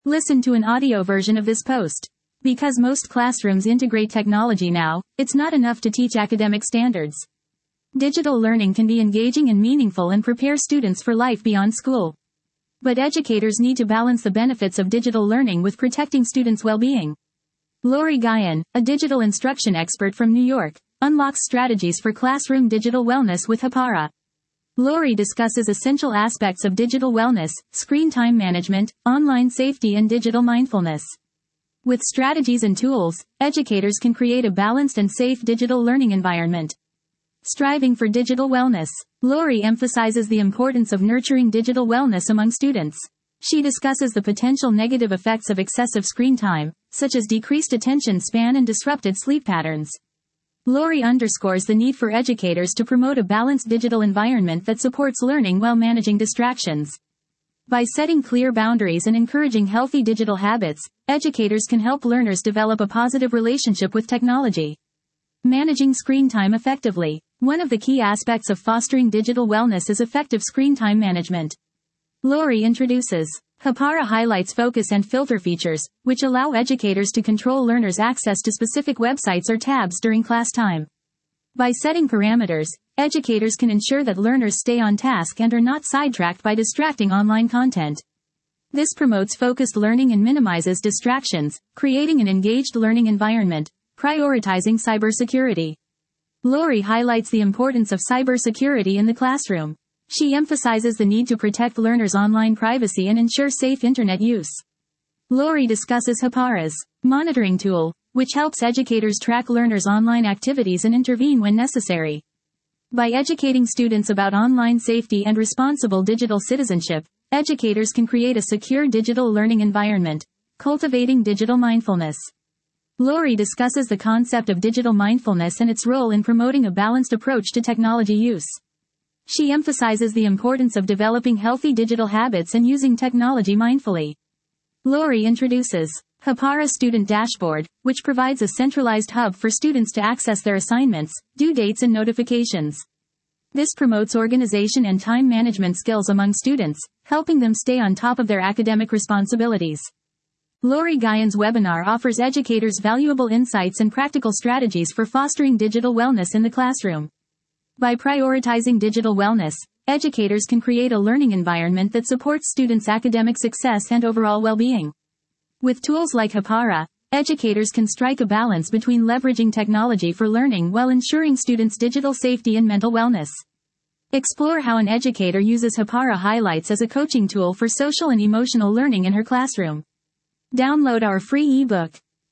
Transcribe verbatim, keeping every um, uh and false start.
Listen to an audio version of this post. Because most classrooms integrate technology now, it's not enough to teach academic standards. Digital learning can be engaging and meaningful and prepare students for life beyond school. But educators need to balance the benefits of digital learning with protecting students' well-being. Lori Guyon, a digital instruction expert from New York, unlocks strategies for classroom digital wellness with Hapara. Lori discusses essential aspects of digital wellness, screen time management, online safety and digital mindfulness. With strategies and tools, educators can create a balanced and safe digital learning environment. Striving for digital wellness. Lori emphasizes the importance of nurturing digital wellness among students. She discusses the potential negative effects of excessive screen time, such as decreased attention span and disrupted sleep patterns. Lori underscores the need for educators to promote a balanced digital environment that supports learning while managing distractions. By setting clear boundaries and encouraging healthy digital habits, educators can help learners develop a positive relationship with technology. Managing screen time effectively. One of the key aspects of fostering digital wellness is effective screen time management. Lori introduces. Hapara highlights focus and filter features, which allow educators to control learners' access to specific websites or tabs during class time. By setting parameters, educators can ensure that learners stay on task and are not sidetracked by distracting online content. This promotes focused learning and minimizes distractions, creating an engaged learning environment. Prioritizing cybersecurity. Lori highlights the importance of cybersecurity in the classroom. She emphasizes the need to protect learners' online privacy and ensure safe internet use. Lori discusses Hapara's monitoring tool, which helps educators track learners' online activities and intervene when necessary. By educating students about online safety and responsible digital citizenship, educators can create a secure digital learning environment, cultivating digital mindfulness. Lori discusses the concept of digital mindfulness and its role in promoting a balanced approach to technology use. She emphasizes the importance of developing healthy digital habits and using technology mindfully. Lori introduces Hapara Student Dashboard, which provides a centralized hub for students to access their assignments, due dates and notifications. This promotes organization and time management skills among students, helping them stay on top of their academic responsibilities. Lori Guyon's webinar offers educators valuable insights and practical strategies for fostering digital wellness in the classroom. By prioritizing digital wellness, educators can create a learning environment that supports students' academic success and overall well-being. With tools like Hapara, educators can strike a balance between leveraging technology for learning while ensuring students' digital safety and mental wellness. Explore how an educator uses Hapara highlights as a coaching tool for social and emotional learning in her classroom. Download our free ebook,